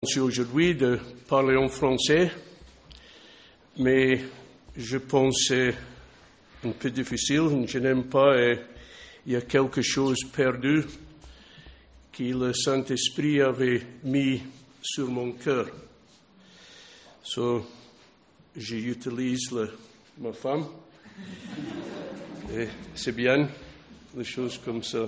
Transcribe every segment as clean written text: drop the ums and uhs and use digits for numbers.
Aujourd'hui de parler en français, mais je pense que c'est un peu difficile, je n'aime pas et il y a quelque chose perdu que le Saint-Esprit avait mis sur mon cœur. So, j'utilise ma femme et c'est bien, les choses comme ça,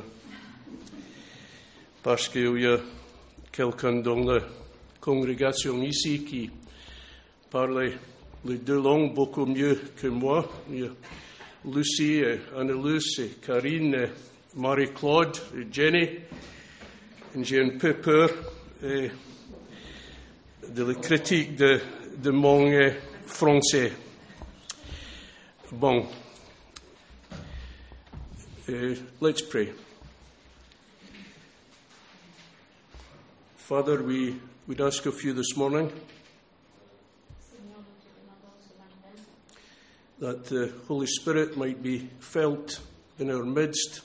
parce qu'il y a quelqu'un dans la congrégation ici qui parlait les deux langues beaucoup mieux que moi. Il y a Lucie et Anne-Luce et Karine et Marie-Claude et Jenny. Et j'ai un peu peur de la critique de mon français. Bon, let's pray. Father, we'd ask of you this morning that the Holy Spirit might be felt in our midst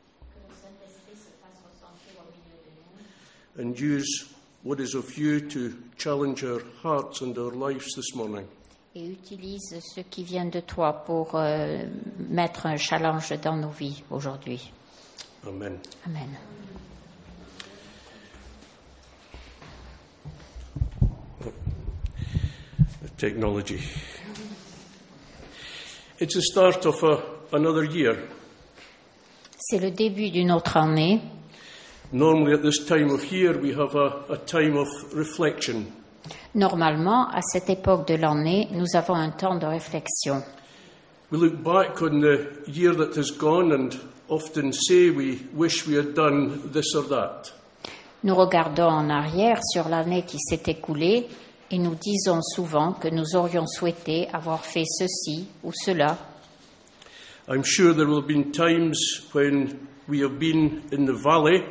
and use what is of you to challenge our hearts and our lives this morning. Et utilise ce qui vient de toi pour mettre un challenge dans nos vies aujourd'hui. Amen. Amen. Technology. It's the start of another year. C'est le début d'une autre année. Normally at this time of year we have a time of reflection. Normalement, à cette époque de l'année, nous avons un temps de réflexion. We look back on the year that has gone and often say we wish we had done this or that. Nous regardons en arrière sur l'année qui s'est écoulée et nous disons souvent que nous aurions souhaité avoir fait ceci ou cela. I'm sure there will have been times when we have been in the valley.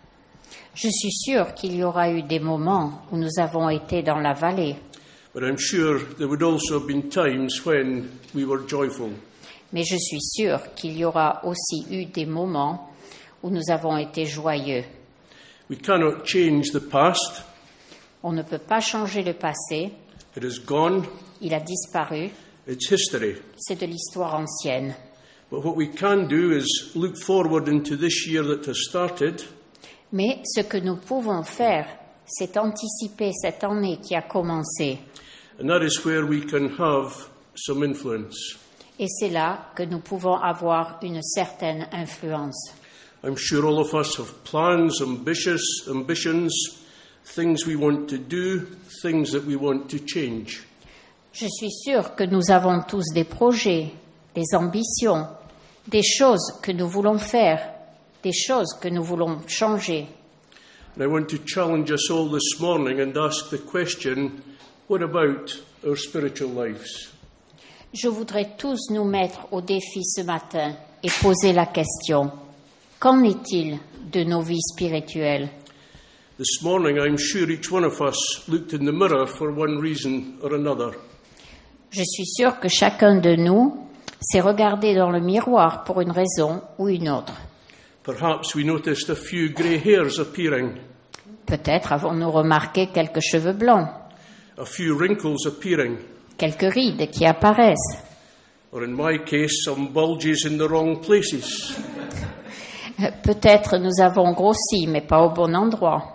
Je suis sûre qu'il y aura eu des moments où nous avons été dans la vallée. But I'm sure there would also have been times when we were joyful. Mais je suis sûre qu'il y aura aussi eu des moments où nous avons été joyeux. We cannot change the past. On ne peut pas changer le passé. It is gone. Il a disparu. It's history. C'est de l'histoire ancienne. But what we can do is look forward into this year that has started. Mais ce que nous pouvons faire, c'est anticiper cette année qui a commencé. And that is where we can have some influence. Et c'est là que nous pouvons avoir une certaine influence. I'm sure all of us have plans, ambitions, things we want to do, things that we want to change. Je suis sûre que nous avons tous des projets, des ambitions, des choses que nous voulons faire, des choses que nous voulons changer. And I want to challenge us all this morning and ask the question, what about our spiritual lives? Je voudrais tous nous mettre au défi ce matin et poser la question, qu'en est-il de nos vies spirituelles? This morning, I'm sure each one of us looked in the mirror for one reason or another. Je suis sûre que chacun de nous s'est regardé dans le miroir pour une raison ou une autre. Perhaps we noticed a few grey hairs appearing, Peut-être avons-nous remarqué quelques cheveux blancs, a few wrinkles appearing, quelques rides qui apparaissent. or in my case, some bulges in the wrong places. Peut-être nous avons grossi, mais pas au bon endroit.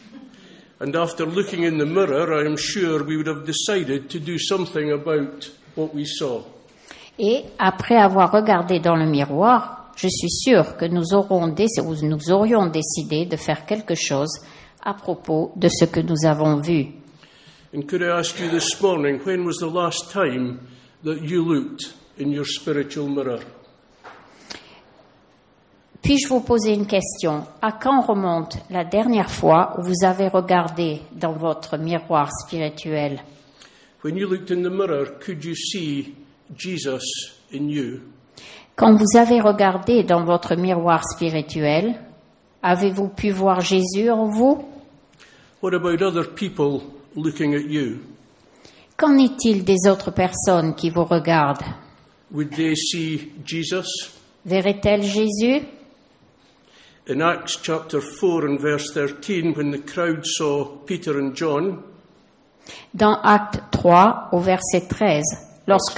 And after looking in the mirror, I am sure we would have decided to do something about what we saw. Et après avoir regardé dans le miroir, je suis sûre que nous aurions décidé de faire quelque chose à propos de ce que nous avons vu. And could I ask you this morning, when was the last time that you looked in your spiritual mirror? Puis-je vous poser une question? À quand remonte la dernière fois où vous avez regardé dans votre miroir spirituel? When you looked in the mirror, could you see Jesus in you? Quand vous avez regardé dans votre miroir spirituel, avez-vous pu voir Jésus en vous? What about other people looking at you? Qu'en est-il des autres personnes qui vous regardent? Would they see Jesus? Verraient-elles Jésus? in Acts chapter 4 and verse 13, when the crowd saw Peter and John, Dans Acte 3, au verset 13, lorsque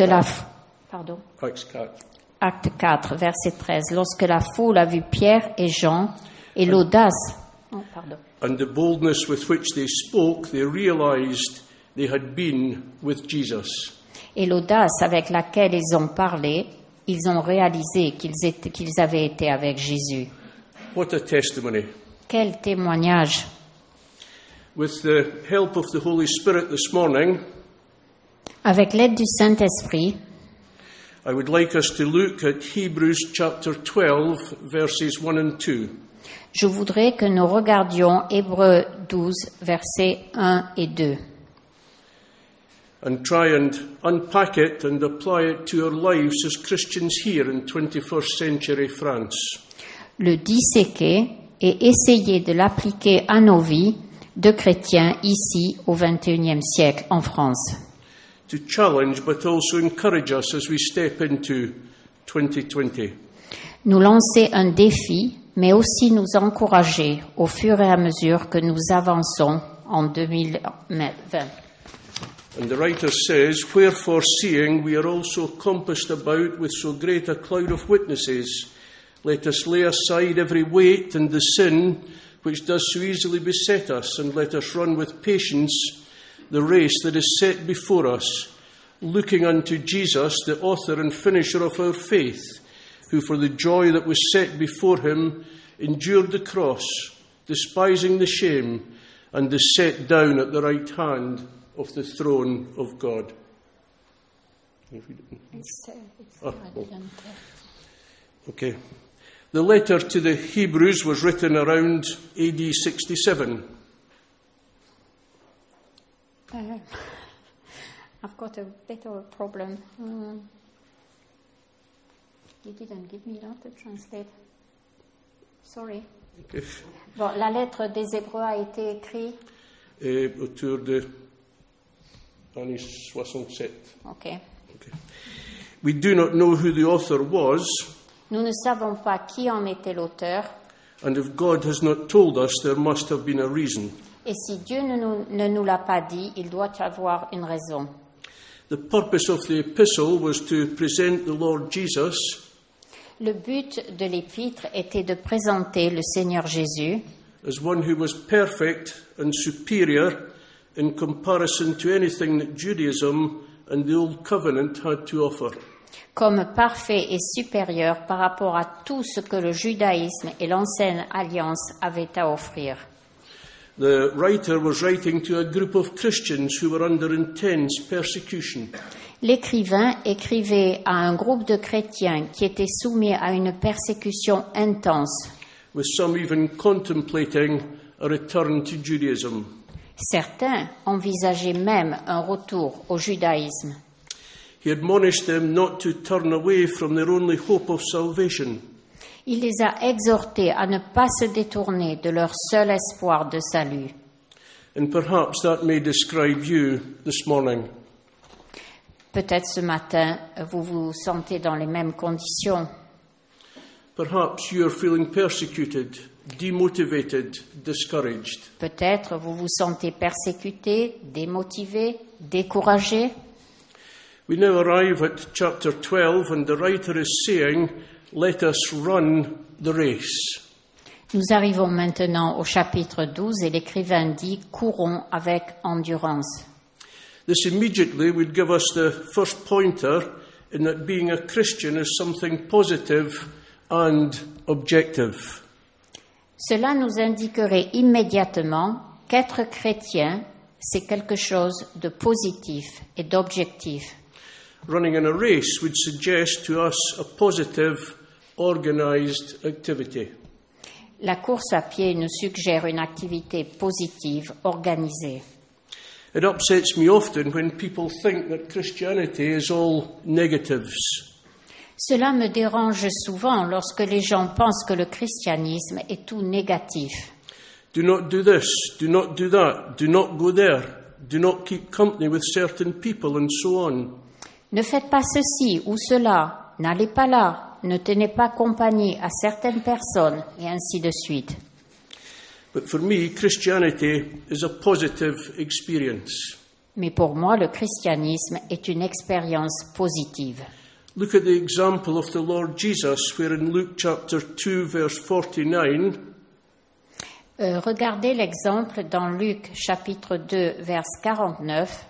Acte 4, verset 13, lorsque la foule a vu Pierre et Jean et l'audace, and the boldness with which they spoke, they realized they had been with Jesus. Et l'audace avec laquelle ils ont parlé, ils ont réalisé qu'ils avaient été avec Jésus. What a testimony. Quel témoignage! With the help of the Holy Spirit this morning, Avec l'aide du Saint-Esprit, I would like us to look at Hebrews chapter 12, verses 1 and 2. je voudrais que nous regardions Hébreux 12, versets 1 et 2. And try and unpack it and apply it to our lives as Christians here in 21st century France. Le disséquer et essayer de l'appliquer à nos vies de chrétiens ici au XXIe siècle en France. To challenge but also encourage us as we step into 2020. Nous lancer un défi, mais aussi nous encourager au fur et à mesure que nous avançons en 2020. And the writer says, "Wherefore seeing we are also compassed about with so great a cloud of witnesses, let us lay aside every weight and the sin which does so easily beset us, and let us run with patience the race that is set before us, looking unto Jesus, the author and finisher of our faith, who for the joy that was set before him endured the cross, despising the shame, and is set down at the right hand of the throne of God." Okay. The letter to the Hebrews was written around AD 67. I've got a bit of a problem. You didn't give me that to translate. Sorry. Okay. Bon, la lettre des Hébreux a été écrite. Autour de années 67. Okay. Okay. We do not know who the author was, Nous ne savons pas qui en était l'auteur, and if God has not told us, there must have been a reason. et si Dieu ne nous l'a pas dit, il doit y avoir une raison. The purpose of the epistle was to present the Lord Jesus Le but de l'épître était de présenter le Seigneur Jésus as one who was perfect and superior in comparison to anything that Judaism and the Old Covenant had to offer. comme parfait et supérieur par rapport à tout ce que le judaïsme et l'ancienne alliance avaient à offrir. The writer was writing to a group of Christians who were under intense persecution. L'écrivain écrivait à un groupe de chrétiens qui étaient soumis à une persécution intense. With some even contemplating a return to Judaism. Certains envisageaient même un retour au judaïsme. He admonished them not to turn away from their only hope of salvation. Il les a exhortés à ne pas se détourner de leur seul espoir de salut. And perhaps that may describe you this morning. Peut-être ce matin, vous vous sentez dans les mêmes conditions. Perhaps you are feeling persecuted, demotivated, discouraged. Peut-être vous vous sentez persécuté, démotivé, découragé. We now arrive at chapter 12, and the writer is saying, "Let us run the race." Nous arrivons maintenant au chapitre 12 et l'écrivain dit « Courons avec endurance ». This immediately would give us the first pointer in that being a Christian is something positive and objective. Cela nous indiquerait immédiatement qu'être chrétien, c'est quelque chose de positif et d'objectif. Running in a race would suggest to us a positive, organized activity. La course à pied nous suggère une activité positive, organisée. It upsets me often when people think that Christianity is all negatives. Cela me dérange souvent lorsque les gens pensent que le christianisme est tout négatif. Do not do this, do not do that, do not go there, do not keep company with certain people, and so on. Ne faites pas ceci ou cela, n'allez pas là, ne tenez pas compagnie à certaines personnes, et ainsi de suite. But for me, Christianity is a positive experience. Mais pour moi, le christianisme est une expérience positive. Look at the example of the Lord Jesus, where in Luke chapter 2, verse 49, Regardez l'exemple dans Luc chapitre 2, verset 49.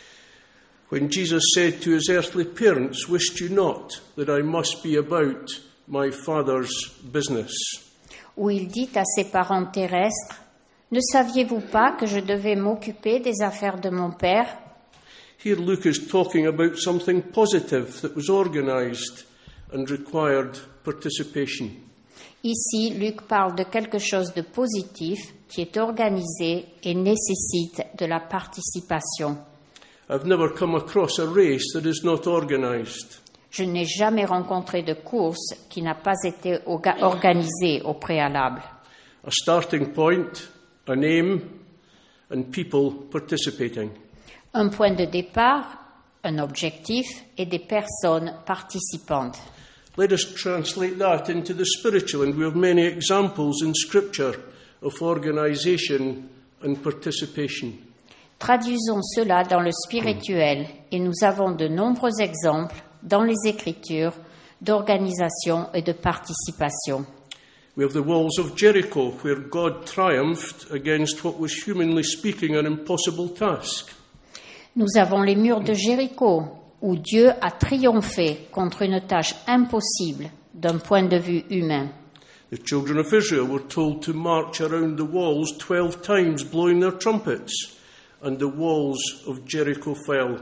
when Jesus said to his earthly parents, "Wist you not that I must be about my Father's business?" Où il dit à ses parents terrestres, « Ne saviez-vous pas que je devais m'occuper des affaires de mon Père ?» Here Luke is talking about something positive that was organized and required participation. Ici, Luc parle de quelque chose de positif qui est organisé et nécessite de la participation. I've never come across a race that is not organized. Je n'ai jamais rencontré de course qui n'a pas été organisée au préalable. A starting point, an aim, and people participating. Un point de départ, un objectif et des personnes participantes. Let us translate that into the spiritual, and we have many examples in Scripture of organisation and participation. Traduisons cela dans le spirituel et nous avons de nombreux exemples dans les Écritures d'organisation et de participation. We have the walls of Jericho, where God triumphed against what was humanly speaking an impossible task. Nous avons les murs de Jéricho, où Dieu a triomphé contre une tâche impossible d'un point de vue humain. The children of Israel were told to march around the walls 12 times, blowing their trumpets, and the walls of Jericho fell.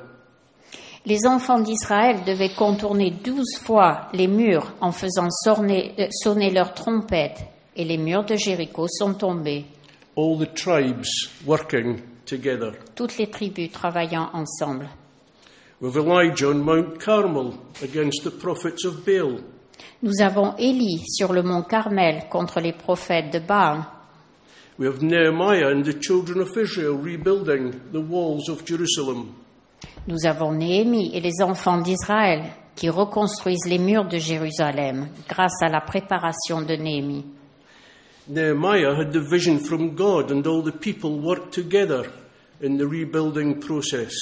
Les enfants d'Israël devaient contourner 12 fois les murs en faisant sonner leurs trompettes, et les murs de Jéricho sont tombés. All the tribes working together. Toutes les tribus travaillant ensemble. With Elijah on Mount Carmel against the prophets of Baal. Nous avons Élie sur le mont Carmel contre les prophètes de Baal. We have Nehemiah and the children of Israel rebuilding the walls of Jerusalem. Nous avons Néhémie et les enfants d'Israël qui reconstruisent les murs de Jérusalem grâce à la préparation de Néhémie. Nehemiah had the vision from God, and all the people worked together in the rebuilding process.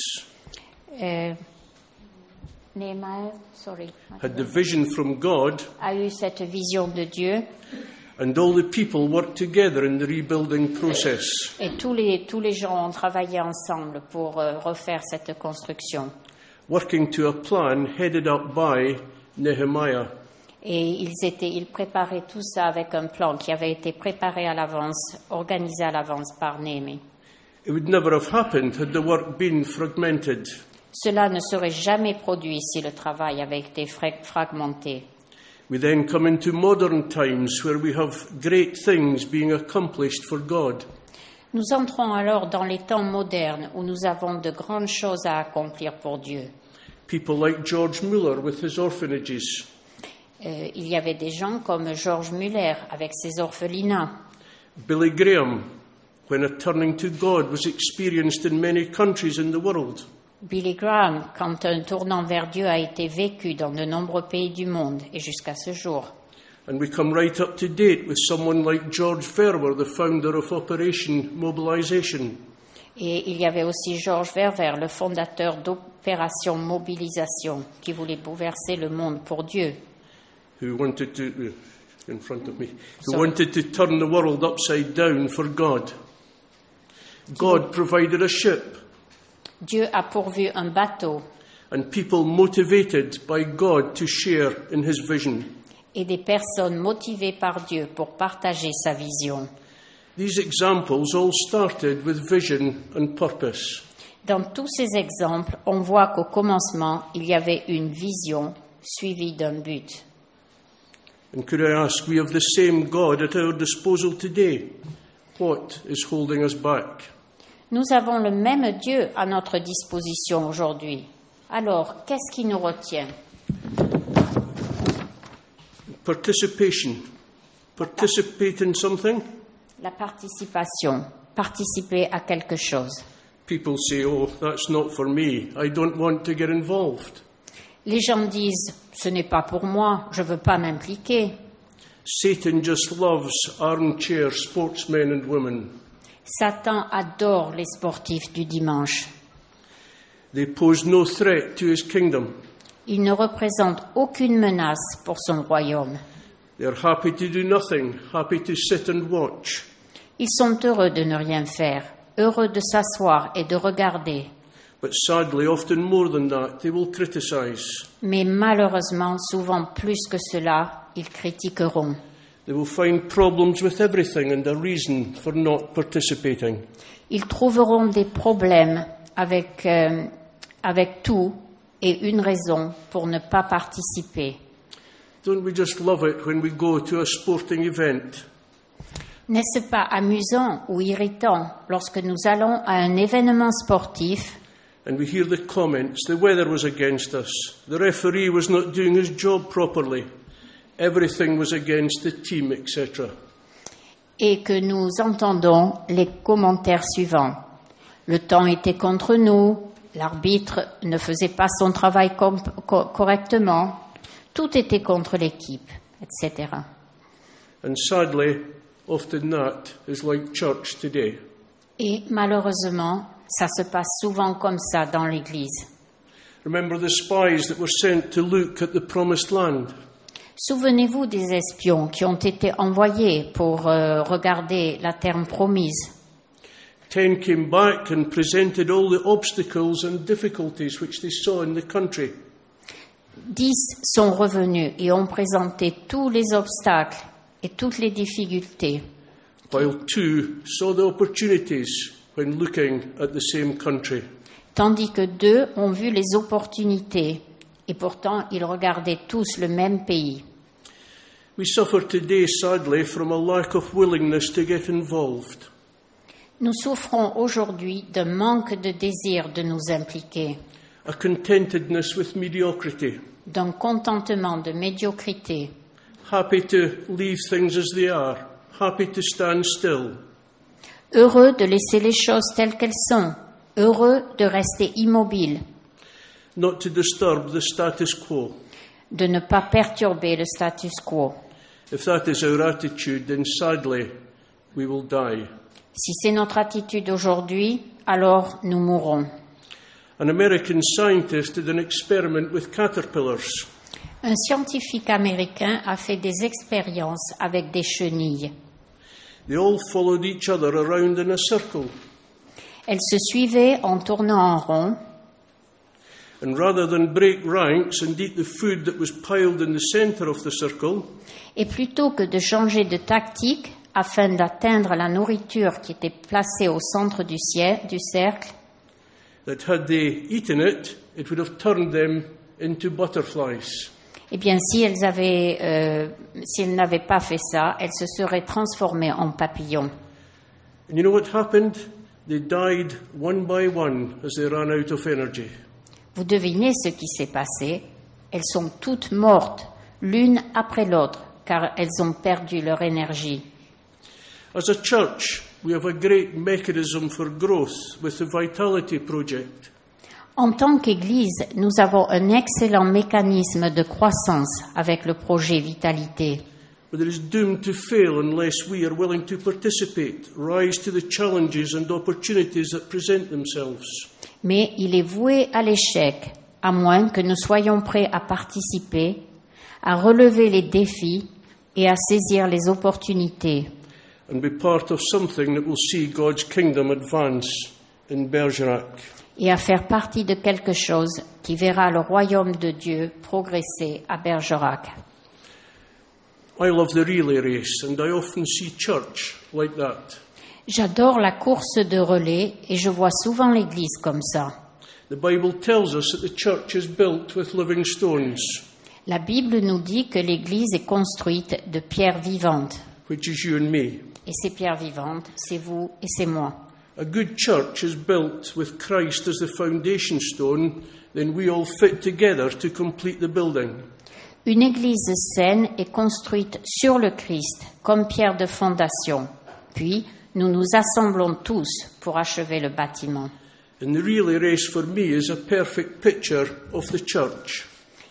Néhémie, Had the vision from God, a eu cette vision de Dieu and all the people worked together in the rebuilding process. et tous les gens ont travaillé ensemble pour refaire cette construction. Working to a plan headed up by Nehemiah. Et ils préparaient tout ça avec un plan qui avait été préparé à l'avance, organisé à l'avance par Néhémie. It would never have happened had the work been fragmented. Cela ne serait jamais produit si le travail avait été fragmenté. We then come into modern times where we have great things being accomplished for God. Nous entrons alors dans les temps modernes où nous avons de grandes choses à accomplir pour Dieu. People like George Muller with his orphanages. Il y avait des gens comme George Muller avec ses orphelinats. Billy Graham, when a turning to God was experienced in many countries in the world. Billy Graham, quand un tournant vers Dieu a été vécu dans de nombreux pays du monde et jusqu'à ce jour. And we come right up to date with someone like George Verwer, the founder of Operation Mobilization. Et il y avait aussi George Verwer, le fondateur d'Opération Mobilisation, qui voulait bouleverser le monde pour Dieu. Who wanted to turn the world upside down for God. God provided a ship. Dieu a pourvu un bateau. And people motivated by God to share in his vision. Et des personnes motivées par Dieu pour partager sa vision. These examples all started with vision and purpose. Dans tous ces exemples, on voit qu'au commencement, il y avait une vision suivie d'un but. And could I ask, we have the same God at our disposal today. What is holding us back? Nous avons le même Dieu à notre disposition aujourd'hui. Alors, qu'est-ce qui nous retient? Participation. Participate in something. La participation. Participer à quelque chose. People say, oh, that's not for me. I don't want to get involved. Les gens disent « ce n'est pas pour moi, je ne veux pas m'impliquer ». Satan just loves armchair sportsmen and women. Satan adore les sportifs du dimanche. They pose no threat to his kingdom. Ils ne représentent aucune menace pour son royaume. They're happy to do nothing, happy to sit and watch. Ils sont heureux de ne rien faire, heureux de s'asseoir et de regarder. But sadly, often more than that, they will criticize. Mais malheureusement, souvent plus que cela, ils critiqueront. They will find problems with everything and a reason for not participating. Ils trouveront des problèmes avec tout et une raison pour ne pas participer. Don't we just love it when we go to a sporting event? N'est-ce pas amusant ou irritant lorsque nous allons à un événement sportif And we hear the comments, the weather was against us, the referee was not doing his job properly, everything was against the team, etc. et que nous entendons les commentaires suivants. Le temps était contre nous, l'arbitre ne faisait pas son travail correctement, tout était contre l'équipe, etc. And sadly, often that is like church today. Et malheureusement, ça se passe souvent comme ça dans l'Église. Remember the spies that were sent to look at the promised land? Souvenez-vous des espions qui ont été envoyés pour regarder la terre promise. 10 came back and presented all the obstacles and difficulties which they saw in the country. 10 sont revenus et ont présenté tous les obstacles et toutes les difficultés, While 2 saw the opportunities when looking at the same country. tandis que 2 ont vu les opportunités et pourtant ils regardaient tous le même pays. We suffer today, sadly, from a lack of willingness to get involved. Nous souffrons aujourd'hui d'un manque de désir de nous impliquer, A contentedness with mediocrity, d'un contentement de médiocrité, happy to leave things as they are, happy to stand still. heureux de laisser les choses telles qu'elles sont, heureux de rester immobile, Not to disturb the status quo. de ne pas perturber le status quo. If that is our attitude, then sadly, we will die. Si c'est notre attitude aujourd'hui, alors nous mourrons. An American scientist did an experiment with caterpillars. Un scientifique américain a fait des expériences avec des chenilles. They all followed each other around in a circle. Elles se suivaient en tournant en rond, And rather than break ranks and eat the food that was piled in the center of the circle, et plutôt que de changer de tactique afin d'atteindre la nourriture qui était placée au centre du cercle, that had they eaten it, it would have turned them into butterflies. eh bien, si elles n'avaient pas fait ça, elles se seraient transformées en papillons. And you know what happened? They died one by one as they ran out of energy. Vous devinez ce qui s'est passé? Elles sont toutes mortes, l'une après l'autre, car elles ont perdu leur énergie. As a church, we have a great mechanism for growth with the Vitality Project. En tant qu'Église, nous avons un excellent mécanisme de croissance avec le projet Vitalité. But it is doomed to fail unless we are willing to participate, rise to the challenges and opportunities that present themselves. Mais il est voué à l'échec, à moins que nous soyons prêts à participer, à relever les défis et à saisir les opportunités. And be part of something that will see God's kingdom advance in Bergerac. Et à faire partie de quelque chose qui verra le royaume de Dieu progresser à Bergerac. I love the relay race, and I often see church like that. J'adore la course de relais et je vois souvent l'Église comme ça. The Bible tells us that the church is built with living stones, La Bible nous dit que l'Église est construite de pierres vivantes. which is you and me. Et ces pierres vivantes, c'est vous et c'est moi. A good church is built with Christ as the foundation stone, then we all fit together to complete the building. Une Église saine est construite sur le Christ comme pierre de fondation. Puis, nous nous assemblons tous pour achever le bâtiment. And the relay race for me is a perfect picture of the church.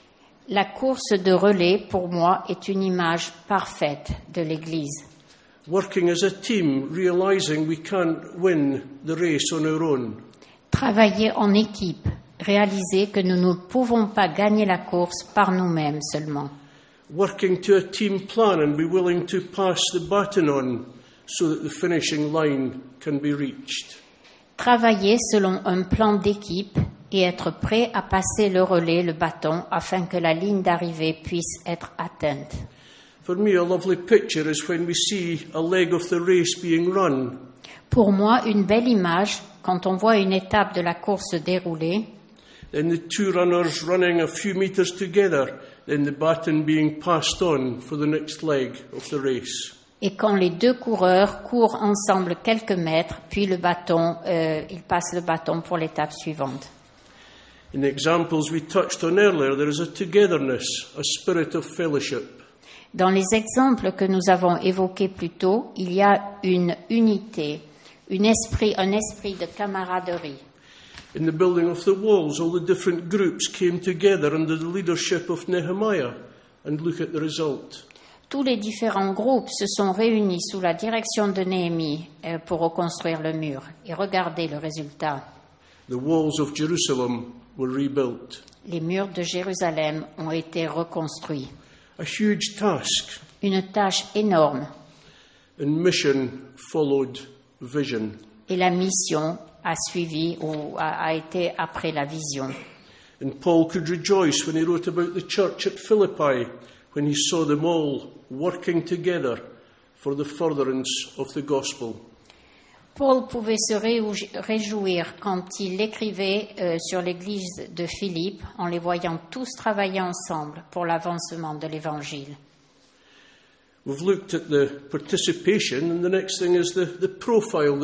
La course de relais, pour moi, est une image parfaite de l'Église. Working as a team, realizing we can't win the race on our own. Travailler en équipe, réaliser que nous ne pouvons pas gagner la course par nous-mêmes seulement. Working to a team plan and be willing to pass the baton on so that the finishing line can be reached. Travailler selon un plan d'équipe et être prêt à passer le relais, le bâton, afin que la ligne d'arrivée puisse être atteinte. For me, a lovely picture is when we see a leg of the race being run. Pour moi, une belle image, quand on voit une étape de la course se dérouler, Then the two runners running a few meters together, then the baton being passed on for the next leg of the race. et quand les deux coureurs courent ensemble quelques mètres, puis le bâton, ils passent le bâton pour l'étape suivante. In the examples we touched on earlier, there is a togetherness, a spirit of fellowship. Dans les exemples que nous avons évoqués plus tôt, il y a une unité, un esprit de camaraderie. In the building of the walls, all the different groups came together under the leadership of Nehemiah, and look at the result. Tous les différents groupes se sont réunis sous la direction de Néhémie pour reconstruire le mur. Et regardez le résultat. The walls of Jerusalem were rebuilt. Les murs de Jérusalem ont été reconstruits. A huge task, Une tâche énorme. and mission followed vision. Et la mission a suivi ou a été après la vision. And Paul could rejoice when he wrote about the church at Philippi, when he saw them all working together for the furtherance of the gospel. Paul pouvait se réjouir quand il écrivait sur l'église de Philippe en les voyant tous travailler ensemble pour l'avancement de l'évangile. We've looked at the participation, and the next thing is the profile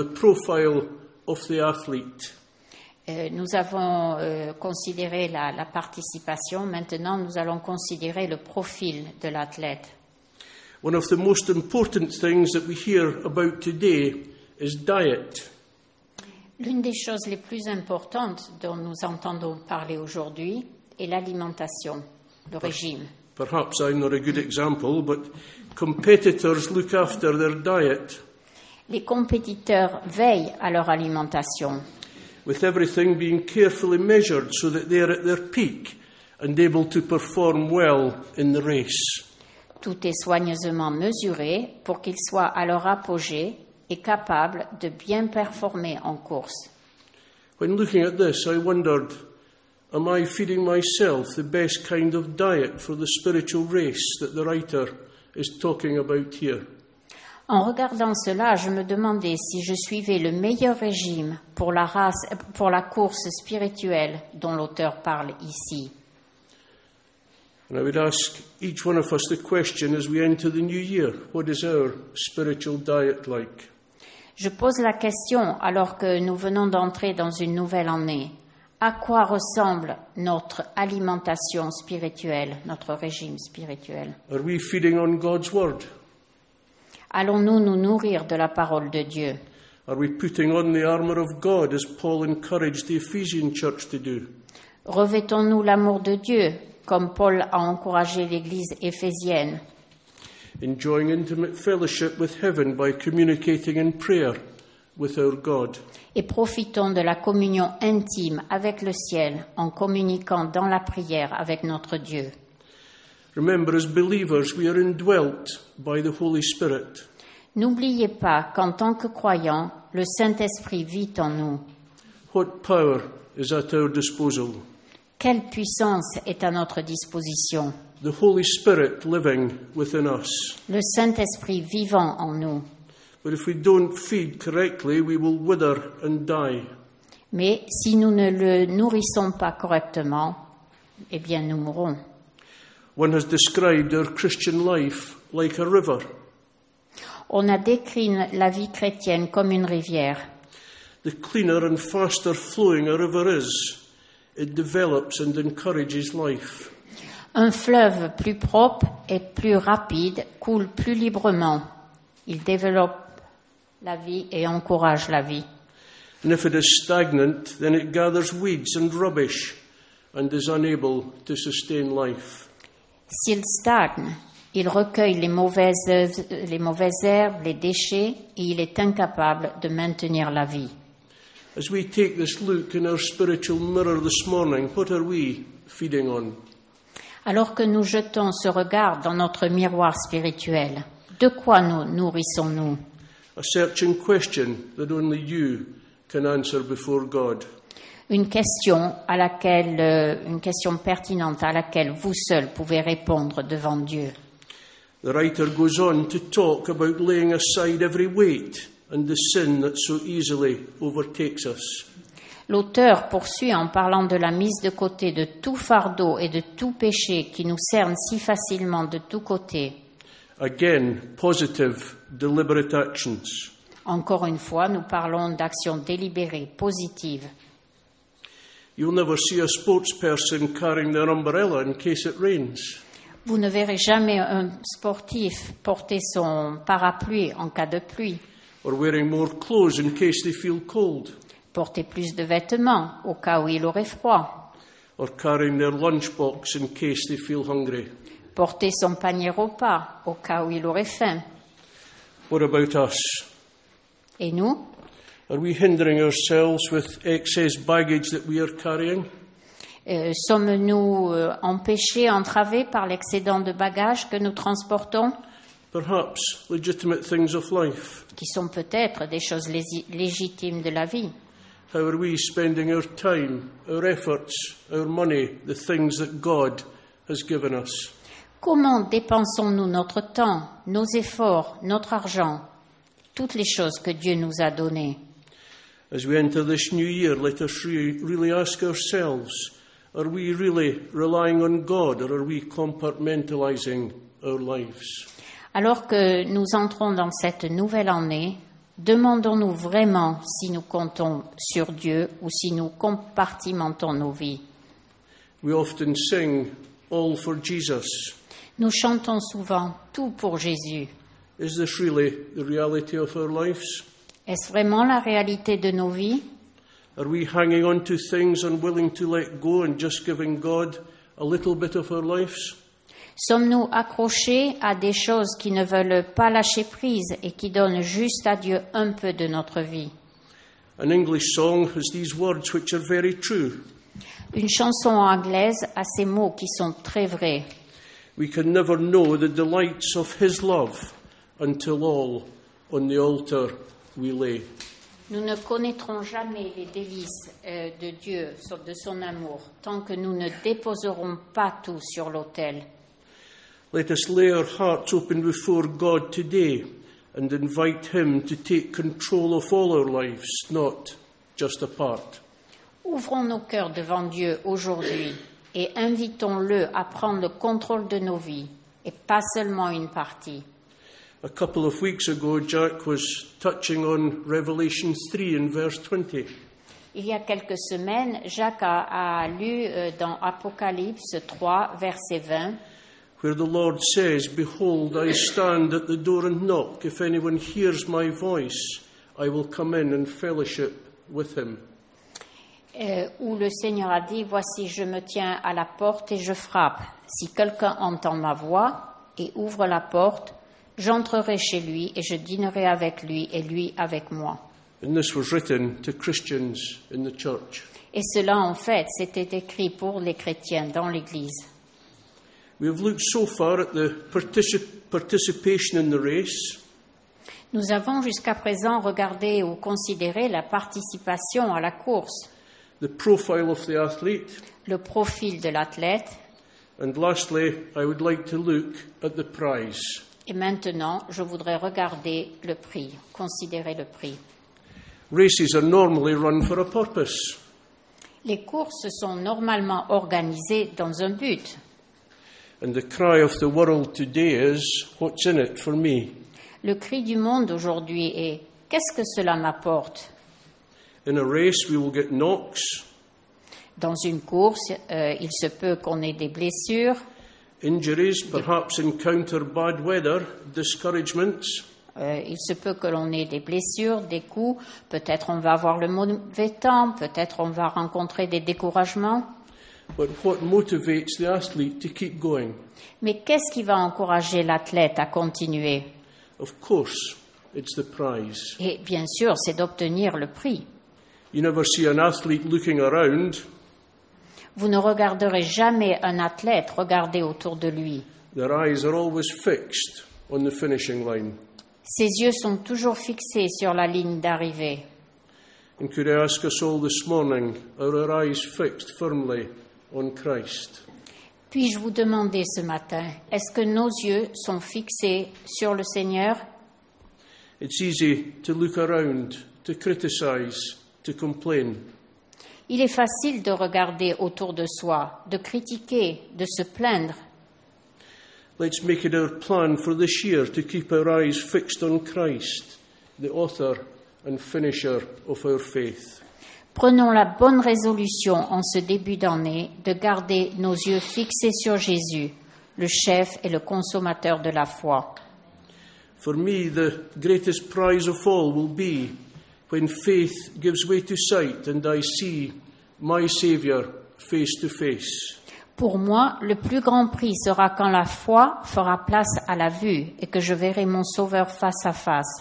of the athlete. Nous avons considéré la participation. Maintenant, nous allons considérer le profil de l'athlète. One of the most important things that we hear about today is diet. L'une des choses les plus importantes dont nous entendons parler aujourd'hui est l'alimentation, le régime. Perhaps I'm not a good example, but competitors look after their diet, Les compétiteurs veillent à leur alimentation, with everything being carefully measured so that they are at their peak and able to perform well in the race. tout est soigneusement mesuré pour qu'ils soient à leur apogée et capables de bien performer en course. When looking at this, I wondered, am I feeding myself the best kind of diet for the spiritual race that the writer is talking about here? En regardant cela, je me demandais si je suivais le meilleur régime pour la course spirituelle dont l'auteur parle ici. And I would ask each one of us the question as we enter the new year, what is our spiritual diet like? Je pose la question alors que nous venons d'entrer dans une nouvelle année. À quoi ressemble notre alimentation spirituelle, notre régime spirituel? Are we feeding on God's word? Allons-nous nous nourrir de la parole de Dieu? Are we putting on the armour of God as Paul encouraged the Ephesian church to do? Revêtons-nous l'amour de Dieu, comme Paul a encouragé l'Église éphésienne? Enjoying intimate fellowship with heaven by communicating in prayer with our God. Et profitons de la communion intime avec le ciel en communiquant dans la prière avec notre Dieu. Remember, as believers, we are indwelt by the Holy Spirit. N'oubliez pas qu'en tant que croyants, le Saint-Esprit vit en nous. What power is at our disposal? Quelle puissance est à notre disposition? The Holy Spirit living within us. Le Saint-Esprit vivant en nous. But if we don't feed correctly, we will wither and die. Mais si nous ne le nourrissons pas correctement, eh bien nous mourrons. One has described our Christian life like a river. On a décrit la vie chrétienne comme une rivière. The cleaner and faster flowing a river is, it develops and encourages life. Un fleuve plus propre et plus rapide coule plus librement. Il développe la vie et encourage la vie. And if it is stagnant, then it gathers weeds and rubbish and is unable to sustain life. S'il stagne, il recueille les mauvaises herbes, les déchets, et il est incapable de maintenir la vie. As we take this look in our spiritual mirror this morning, what are we feeding on? Alors que nous jetons ce regard dans notre miroir spirituel, de quoi nous nourrissons-nous? A searching question that only you can answer before God. Une question pertinente à laquelle vous seul pouvez répondre devant Dieu. The writer goes on to talk about laying aside every weight and the sin that so easily overtakes us. L'auteur poursuit en parlant de la mise de côté de tout fardeau et de tout péché qui nous cerne si facilement de tous côtés. Again, positive, deliberate actions. Encore une fois, nous parlons d'actions délibérées, positives. You'll never see a sportsperson carrying their umbrella in case it rains. Vous ne verrez jamais un sportif porter son parapluie en cas de pluie, Or wearing more clothes in case they feel cold. porter plus de vêtements au cas où il aurait froid, Or carrying their lunchbox in case they feel hungry. porter son panier repas au cas où il aurait faim. What about us? Et nous, Are we hindering ourselves with excess baggage that we are carrying? sommes-nous empêchés, entravés par l'excédent de bagages que nous transportons, Perhaps legitimate things of life. qui sont peut-être des choses légitimes de la vie? How are we spending our time, our efforts, our money, the things that God has given us? Comment dépensons-nous notre temps, nos efforts, notre argent, toutes les choses que Dieu nous a données? As we enter this new year, let us really ask ourselves, are we really relying on God or are we compartmentalizing our lives? Alors que nous entrons dans cette nouvelle année, demandons-nous vraiment si nous comptons sur Dieu ou si nous compartimentons nos vies. We often sing, all for Jesus. Nous chantons souvent tout pour Jésus. Is this really the reality of our lives? Est-ce vraiment la réalité de nos vies? Are we hanging on to things unwilling to let go and just giving God a little bit of our lives? Sommes-nous accrochés à des choses qui ne veulent pas lâcher prise et qui donnent juste à Dieu un peu de notre vie? An English song has these words which are very true. Une chanson anglaise a ces mots qui sont très vrais. We can never know the delights of His love until all on the altar we lay. Nous ne connaîtrons jamais les délices de Dieu, de son amour, tant que nous ne déposerons pas tout sur l'autel. Let us lay our hearts open before God today and invite Him to take control of all our lives, not just a part. Ouvrons nos cœurs devant Dieu aujourd'hui et invitons-le à prendre le contrôle de nos vies, et pas seulement une partie. A couple of weeks ago, Jack was touching on Revelation 3 in verse 20. Il y a quelques semaines, Jacques a lu dans Apocalypse 3, verset 20, Where the Lord says, Behold, I stand at the door and knock. If anyone hears my voice, I will come in and fellowship with him. Où le Seigneur a dit, voici, je me tiens à la porte et je frappe. Si quelqu'un entend ma voix et ouvre la porte, j'entrerai chez lui et je dînerai avec lui et lui avec moi. And this was written to Christians in the church. Et cela, en fait, c'était écrit pour les chrétiens dans l'Église. We have looked so far at the participation in the race. Nous avons jusqu'à présent regardé ou considéré la participation à la course, The profile of the athlete. le profil de l'athlète, And lastly, I would like to look at the prize. et maintenant, je voudrais regarder le prix, considérer le prix. Races are normally run for a purpose. Les courses sont normalement organisées dans un but. And the cry of the world today is, what's in it for me? Le cri du monde aujourd'hui est « Qu'est-ce que cela m'apporte ?» In a race, we will get knocks, Dans une course, il se peut qu'on ait des blessures, injuries, perhaps encounter bad weather, discouragements. il se peut que l'on ait des blessures, des coups, peut-être on va avoir le mauvais temps, peut-être on va rencontrer des découragements. But what motivates the athlete to keep going? Mais qu'est-ce qui va encourager l'athlète à continuer? Of course, it's the prize. Et bien sûr, c'est d'obtenir le prix. You never see an athlete looking around. Vous ne regarderez jamais un athlète regarder autour de lui. Their eyes are always fixed on the finishing line. Ses yeux sont toujours fixés sur la ligne d'arrivée. And could I ask us all this morning, are our eyes fixed firmly on Christ? Puis-je vous demander ce matin, est-ce que nos yeux sont fixés sur le Seigneur? It's easy to look around, to criticize, to complain. Il est facile de regarder autour de soi, de critiquer, de se plaindre. Let's make it our plan for this year to keep our eyes fixed on Christ, the author and finisher of our faith. Prenons la bonne résolution en ce début d'année de garder nos yeux fixés sur Jésus, le chef et le consommateur de la foi. For me, the greatest prize of all will be when faith gives way to sight and I see my Saviour face to face. Pour moi, le plus grand prix sera quand la foi fera place à la vue et que je verrai mon Sauveur face à face.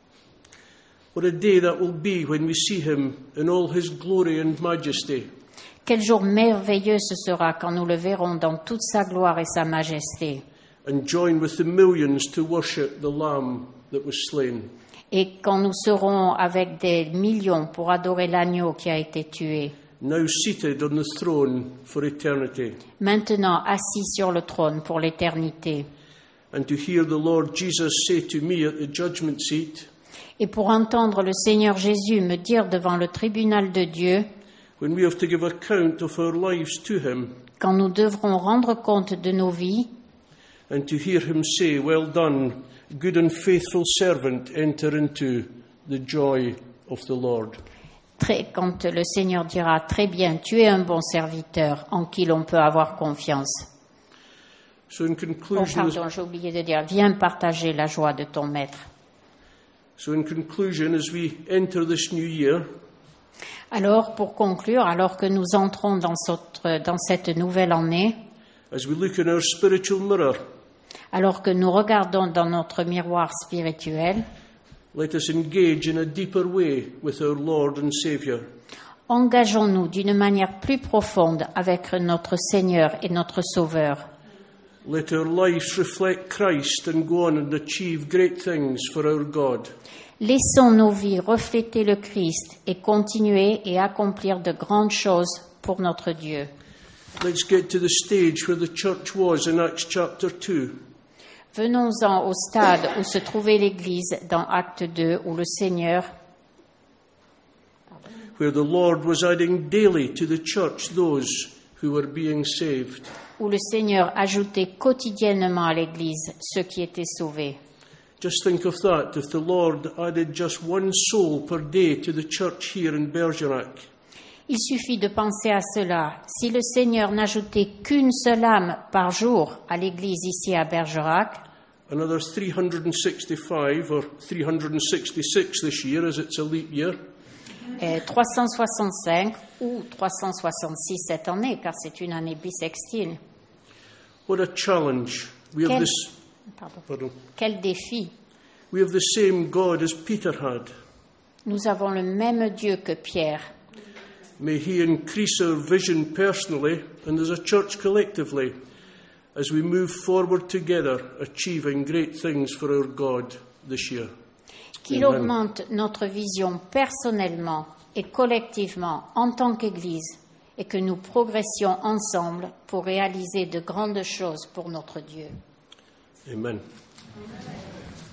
What a day that will be when we see him in all his glory and majesty. Quel jour merveilleux ce sera quand nous le verrons dans toute sa gloire et sa majesté. And join with the millions to worship the Lamb that was slain. Et quand nous serons avec des millions pour adorer l'agneau qui a été tué. Now seated on the throne for eternity. Maintenant assis sur le trône pour l'éternité. And to hear the Lord Jesus say to me at the judgment seat, Et pour entendre le Seigneur Jésus me dire devant le tribunal de Dieu, when we have to give account of our lives to him, quand nous devrons rendre compte de nos vies, and to hear him say, well done, good and faithful servant, enter into the joy of the Lord. Quand le Seigneur dira, très bien, tu es un bon serviteur en qui l'on peut avoir confiance. So in conclusion, J'ai oublié de dire, viens partager la joie de ton maître. So in conclusion, as we enter this new year, alors, pour conclure, alors que nous entrons dans cette nouvelle année, as we look in our spiritual mirror, alors que nous regardons dans notre miroir spirituel, let us engage in a deeper way with our Lord and Saviour. Engageons-nous d'une manière plus profonde avec notre Seigneur et notre Sauveur. Let our lives reflect Christ and go on and achieve great things for our God. Laissons nos vies refléter le Christ et continuer et accomplir de grandes choses pour notre Dieu. Let's get to the stage where the church was in Acts chapter 2. Venons-en au stade où se trouvait l'Église dans Acte 2, où le Seigneur, where the Lord was adding daily to the church those who were being saved. Où le Seigneur ajoutait quotidiennement à l'Église ceux qui étaient sauvés. Just think of that, if the Lord added just one soul per day to the church here in Bergerac. Il suffit de penser à cela. Si le Seigneur n'ajoutait qu'une seule âme par jour à l'Église ici à Bergerac, another 365 or 366 this year, as it's a leap year. 365 ou 366 cette année, car c'est une année bissextile. What a challenge. We have Quel défi. We have the same God as Peter had. Nous avons le même Dieu que Pierre. May he increase our vision personally and as a church collectively as we move forward together, achieving great things for our God this year. Qu'il augmente notre vision personnellement et collectivement en tant qu'Église et que nous progressions ensemble pour réaliser de grandes choses pour notre Dieu. Amen.